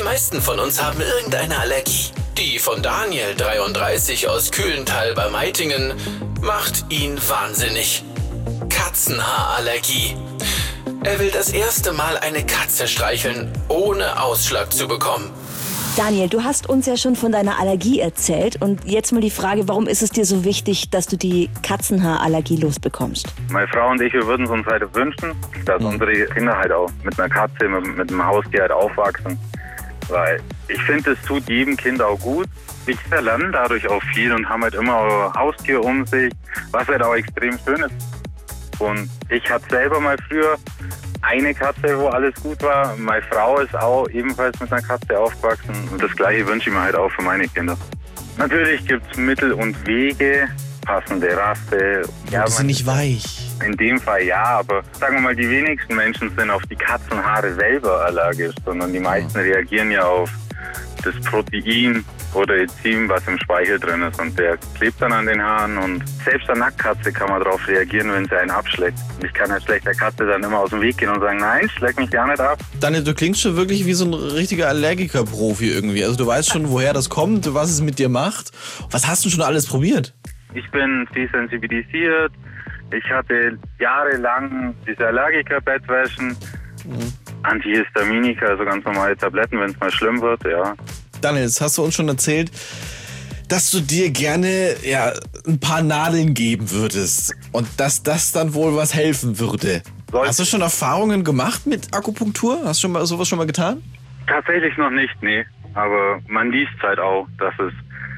meisten von uns haben irgendeine Allergie. Die von Daniel, 33, aus Kühlenthal bei Meitingen, macht ihn wahnsinnig. Katzenhaarallergie. Er will das erste Mal eine Katze streicheln, ohne Ausschlag zu bekommen. Daniel, du hast uns ja schon von deiner Allergie erzählt. Und jetzt mal die Frage, warum ist es dir so wichtig, dass du die Katzenhaarallergie losbekommst? Meine Frau und ich, wir würden uns halt wünschen, dass unsere Kinder halt auch mit einer Katze, mit einem Haustier halt aufwachsen. Weil ich finde, es tut jedem Kind auch gut. Wir lernen dadurch auch viel und haben halt immer ein Haustier um sich, was halt auch extrem schön ist. Und ich hatte selber mal früher eine Katze, wo alles gut war. Meine Frau ist auch ebenfalls mit einer Katze aufgewachsen. Und das Gleiche wünsche ich mir halt auch für meine Kinder. Natürlich gibt es Mittel und Wege, passende Rasse. Ja, die sind nicht weich. In dem Fall ja, aber sagen wir mal, die wenigsten Menschen sind auf die Katzenhaare selber allergisch, sondern die meisten reagieren ja auf das Protein oder Enzym, was im Speichel drin ist. Und der klebt dann an den Haaren und selbst eine Nacktkatze kann man darauf reagieren, wenn sie einen abschleckt. Ich kann als schlechter Katze dann immer aus dem Weg gehen und sagen, nein, schleck mich gar nicht ab. Daniel, du klingst schon wirklich wie so ein richtiger Allergiker-Profi irgendwie. Also du weißt schon, woher das kommt, was es mit dir macht. Was hast du schon alles probiert? Ich bin desensibilisiert. Ich hatte jahrelang diese Allergiker-Bettwäschen, Antihistaminika, also ganz normale Tabletten, wenn es mal schlimm wird, ja. Daniel, jetzt hast du uns schon erzählt, dass du dir gerne ein paar Nadeln geben würdest und dass das dann wohl was helfen würde. Hast du schon Erfahrungen gemacht mit Akupunktur? Hast du sowas schon mal getan? Tatsächlich noch nicht, nee. Aber man liest halt auch, dass es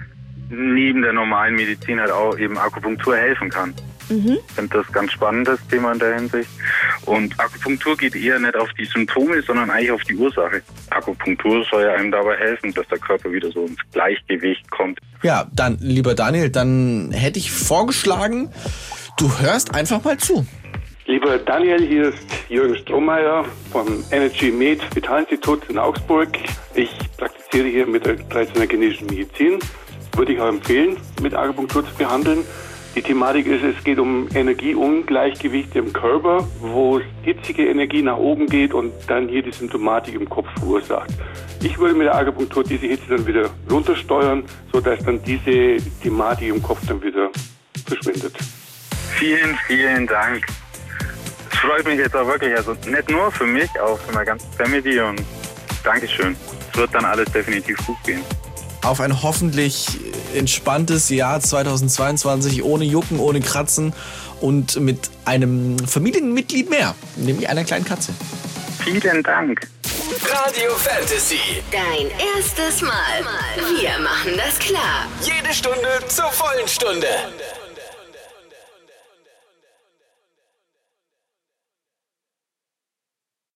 neben der normalen Medizin halt auch eben Akupunktur helfen kann. Ich finde das ganz spannendes Thema in der Hinsicht. Und Akupunktur geht eher nicht auf die Symptome, sondern eigentlich auf die Ursache. Akupunktur soll ja einem dabei helfen, dass der Körper wieder so ins Gleichgewicht kommt. Ja, dann, lieber Daniel, dann hätte ich vorgeschlagen, du hörst einfach mal zu. Lieber Daniel, hier ist Jürgen Strohmeier vom Energy Med Vitalinstitut in Augsburg. Ich praktiziere hier mit der traditionellen chinesischen Medizin. Würde ich auch empfehlen, mit Akupunktur zu behandeln. Die Thematik ist, es geht um Energieungleichgewichte im Körper, wo hitzige Energie nach oben geht und dann hier die Symptomatik im Kopf verursacht. Ich würde mit der Akupunktur diese Hitze dann wieder runtersteuern, sodass dann diese Thematik im Kopf dann wieder verschwindet. Vielen, vielen Dank. Es freut mich jetzt auch wirklich, also nicht nur für mich, auch für meine ganze Family und Dankeschön. Es wird dann alles definitiv gut gehen. Auf ein hoffentlich entspanntes Jahr 2022, ohne Jucken, ohne Kratzen und mit einem Familienmitglied mehr, nämlich einer kleinen Katze. Vielen Dank. Radio Fantasy. Dein erstes Mal. Wir machen das klar. Jede Stunde zur vollen Stunde.